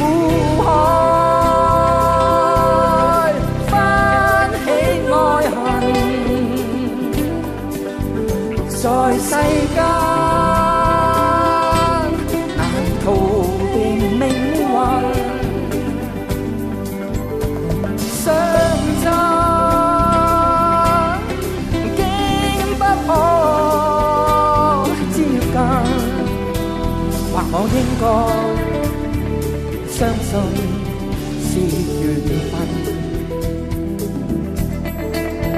苦海，翻起愛恨，在世間難逃避命運，相爭竟不可接近，或我應該相信是緣分。